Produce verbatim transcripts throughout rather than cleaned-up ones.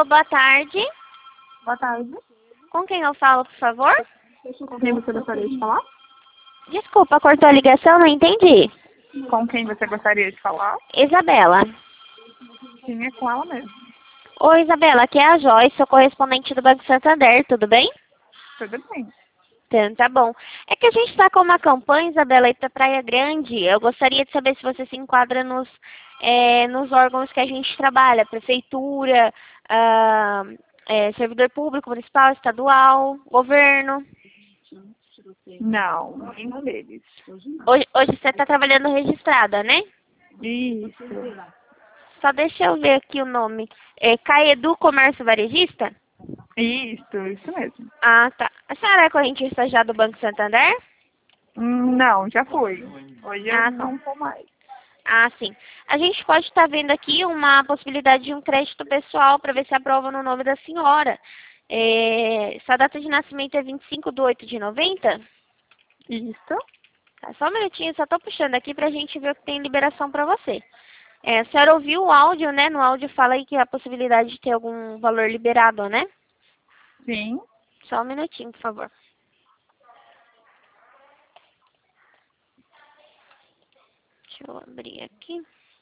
Alô, boa tarde. Boa tarde. Com quem eu falo, por favor? Com quem você gostaria de falar? Desculpa, cortou a ligação, não entendi. Com quem você gostaria de falar? Isabela. Sim, é com ela mesmo. Oi, Isabela, aqui é a Joyce, sou correspondente do Banco Santander, tudo bem? Tudo bem. Então, tá bom. É que a gente está com uma campanha, Isabela, aí para Praia Grande. Eu gostaria de saber se você se enquadra nos, é, nos órgãos que a gente trabalha, prefeitura, ah, é, servidor público, municipal, estadual, governo. Não, nenhum deles. Hoje, hoje você está trabalhando registrada, né? Isso. Só deixa eu ver aqui o nome. É Caedu Comércio Varejista? Isso, isso mesmo. Ah, tá. A senhora é correntista já do Banco Santander? Hum, Não, já fui. Hoje eu Ah, tá. não sou mais. Ah, sim. A gente pode estar vendo aqui uma possibilidade de um crédito pessoal para ver se aprova no nome da senhora. É, sua data de nascimento é vinte e cinco de oito de noventa? Isso. Tá, só um minutinho, só estou puxando aqui para a gente ver o que tem liberação para você. É, a senhora ouviu o áudio, né? No áudio fala aí que a possibilidade de ter algum valor liberado, né? Sim. Só um minutinho, por favor. Deixa eu abrir aqui.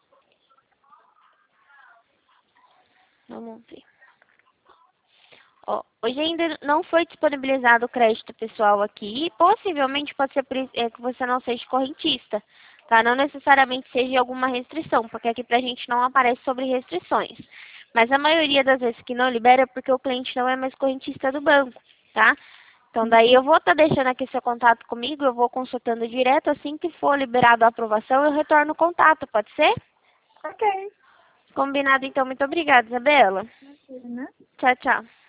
Vamos ver. Ó, hoje ainda não foi disponibilizado o crédito pessoal aqui. Possivelmente pode ser por isso- é, que você não seja correntista, tá? Não necessariamente seja alguma restrição, porque aqui pra gente não aparece sobre restrições. Mas a maioria das vezes que não libera é porque o cliente não é mais correntista do banco, tá? Então daí eu vou estar deixando aqui seu contato comigo, eu vou consultando direto, assim que for liberado a aprovação, eu retorno o contato, pode ser? Ok. Combinado então, muito obrigada, Isabela. Né? Tchau, tchau.